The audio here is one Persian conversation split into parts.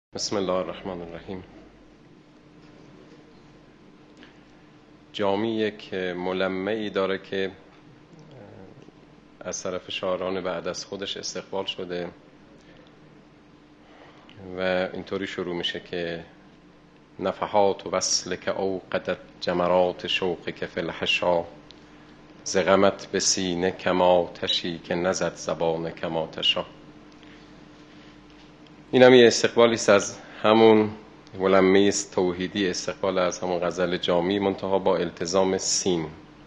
بسم الله الرحمن الرحیم. جامی یک ملمعی داره که از طرف شاعران بعد از خودش استقبال شده و اینطوری شروع میشه که نفحات و وصلک اوقدت جمرات شوقک فی الحشا، ز غمت به سینه کما تشی که نزد زبان کما تشا. این هم یه استقبالی است از همون ملمعی است توحیدی، استقبال از همون غزل جامی، منتها با التزام سین.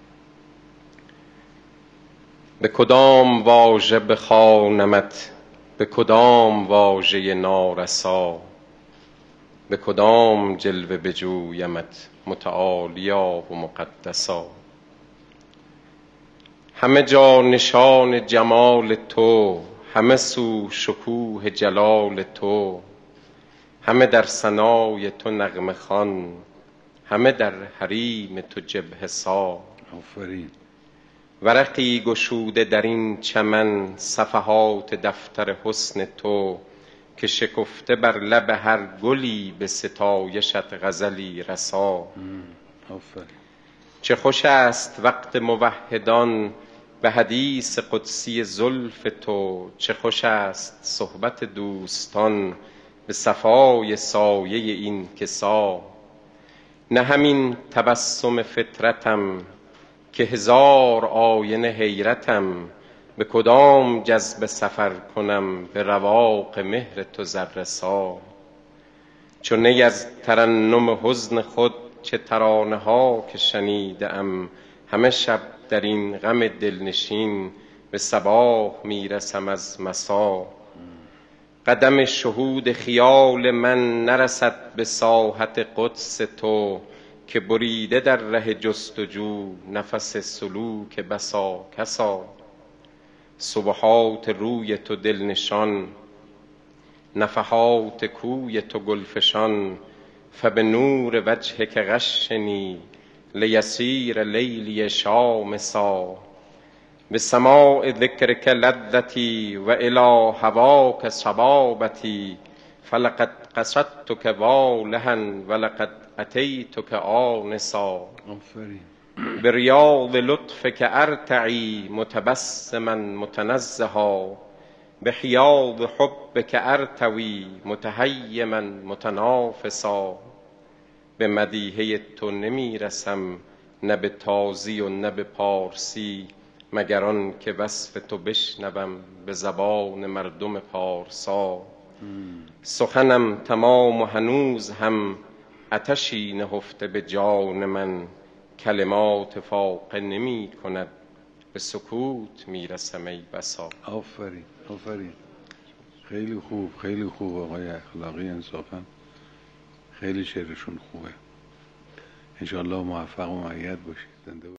به کدام واژه بخوانمت، به کدام واژه نارسا، به کدام جلوه بجویمت متعالیا و مقدسا. همه جا نشان جمال تو، همه سو شکوه جلال تو، همه در ثنای تو نغمه خوان، همه در حریم تو جبهه سا. آفرین. ورقی گشوده در این چمن، صفحات دفتر حسن تو، که شکفته بر لب هر گلی به ستایشت غزلی رسا. آفرین. چه خوش است وقت موحدان به حدیث قدسی زلف تو، چه خوش است صحبت دوستان به صفای سایه این کسا. نه همین تبسم فطرتم که هزار آینه حیرتم، به کدام جذبه سفر کنم به رواق مهر تو ذره سا. چو نی از ترنم حزن خود چه ترانه ها که شنیده ام، همه شب در این غم دلنشین به صباح میرسم از مسا. قدم شهود خیال من نرسد به ساحت قدس تو، که بریده در ره جستجو نفس سلوک بسا کسا. سبحات روی تو دلنشان، نفحات کوی تو گلفشان، فبنور وجهک غشنی لیسیر لیلی شامسا. بسماع ذکرک لذتی و الی هواک صبابتی، فلقد قصدتک والها و لقد اتیتک آنسا. آفرین. بریاض لطفک ارتعی متبسما متنزها، بحیاض حبک ارتوی متهیما متنافسا. به مدیحه تو نمی رسم نه به تازی و نه به پارسی، مگر آن که وصف تو بشنوم به زبان مردم پارسا. سخنم تمام و هنوز هم آتشی نهفته به جان من، کلمات فاقه نمی کند به سکوت می رسم ای بسا. آفرین. آفرین. خیلی خوب، خیلی خوب آقای اخلاقی. انصافا خیلی شعرشون خوبه. انشاءالله موفق و مؤید باشید. زنده باشید.